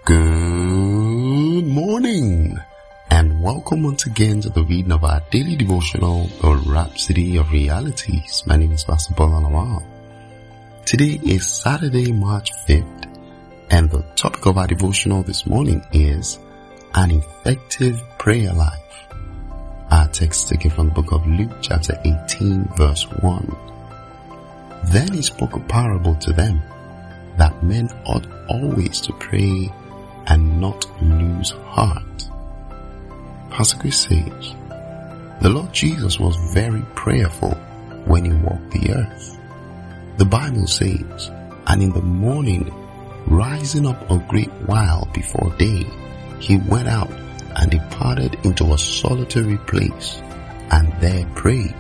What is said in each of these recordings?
Good morning and welcome once again to the reading of our daily devotional, The Rhapsody of Realities. My name is Pastor Paul Alawal. Today is Saturday, March 5th, and the topic of our devotional this morning is an effective prayer life. Our text taken from the book of Luke chapter 18 verse 1. Then he spoke a parable to them that men ought always to pray and not lose heart. Pastor Chris says, the Lord Jesus was very prayerful when he walked the earth. The Bible says, and in the morning, rising up a great while before day, he went out and departed into a solitary place and there prayed.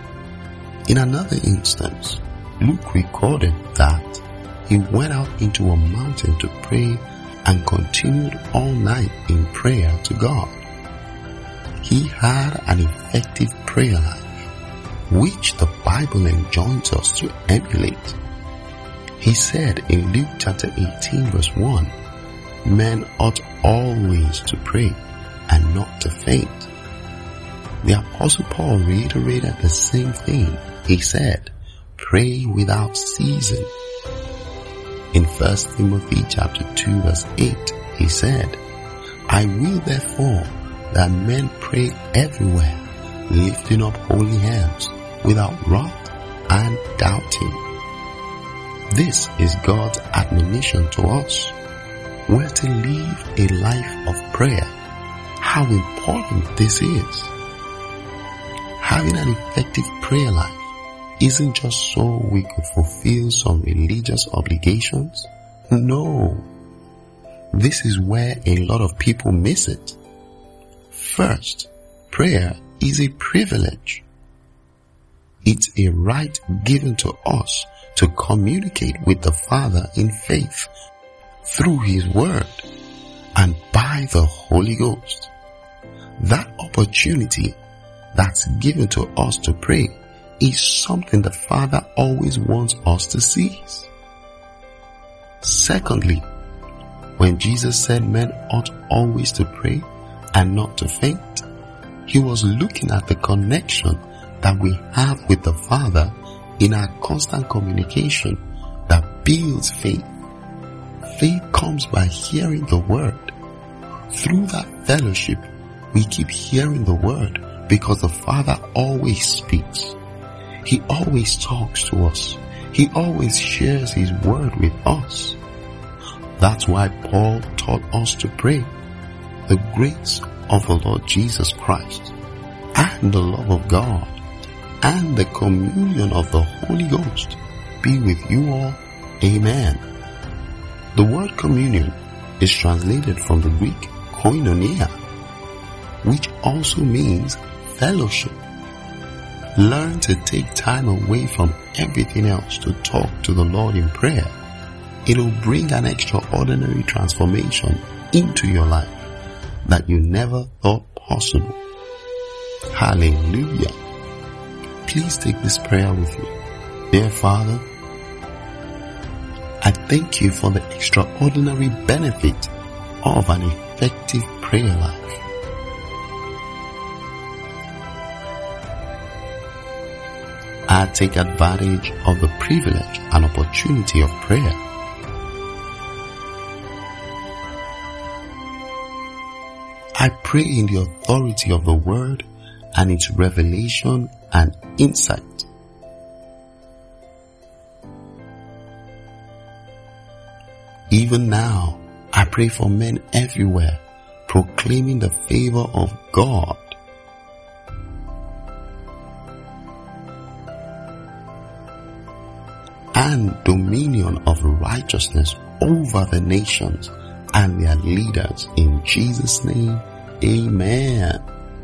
In another instance, Luke recorded that he went out into a mountain to pray and continued all night in prayer to God. He had an effective prayer life, which the Bible enjoins us to emulate. He said in Luke chapter 18 verse 1, men ought always to pray and not to faint. The Apostle Paul reiterated the same thing. He said, pray without ceasing. In 1 Timothy chapter 2 verse 8, he said, I will therefore that men pray everywhere, lifting up holy hands, without wrath and doubting. This is God's admonition to us. We're to live a life of prayer. How important this is. Having an effective prayer life isn't just so we could fulfill some religious obligations. No. This is where a lot of people miss it. First, prayer is a privilege. It's a right given to us to communicate with the Father in faith through His Word and by the Holy Ghost. That opportunity that's given to us to pray is something the Father always wants us to seize. Secondly, when Jesus said men ought always to pray and not to faint, He was looking at the connection that we have with the Father in our constant communication that builds faith. Faith comes by hearing the Word. Through that fellowship, we keep hearing the Word because the Father always speaks. He always talks to us. He always shares His Word with us. That's why Paul taught us to pray. The grace of the Lord Jesus Christ and the love of God and the communion of the Holy Ghost be with you all. Amen. The word communion is translated from the Greek koinonia, which also means fellowship. Learn to take time away from everything else to talk to the Lord in prayer. It'll bring an extraordinary transformation into your life that you never thought possible. Hallelujah. Please take this prayer with me. Dear Father, I thank you for the extraordinary benefit of an effective prayer life. I take advantage of the privilege and opportunity of prayer. I pray in the authority of the Word and its revelation and insight. Even now, I pray for men everywhere, proclaiming the favor of God. And dominion of righteousness over the nations and their leaders. In Jesus' name, amen.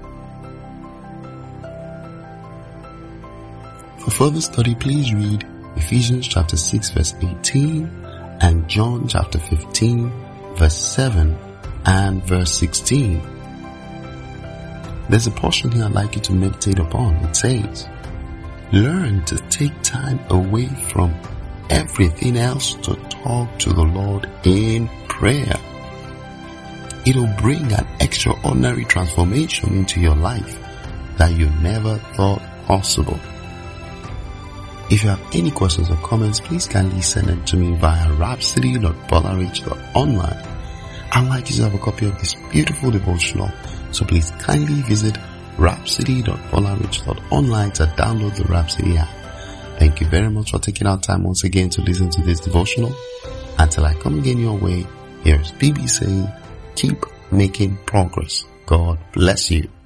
For further study, please read Ephesians chapter 6 verse 18 and John chapter 15 verse 7 and verse 16. There's a portion here I'd like you to meditate upon. It says, learn to take time away from everything else to talk to the Lord in prayer. it'll bring an extraordinary transformation into your life that you never thought possible. If you have any questions or comments, please kindly send them to me via rhapsody.bolarich.online. I'd like you to have a copy of this beautiful devotional, so please kindly visit rhapsody.bolarich.online to download the Rhapsody app. Thank you very much for taking our time once again to listen to this devotional. Until I come again your way, here's BB saying, keep making progress. God bless you.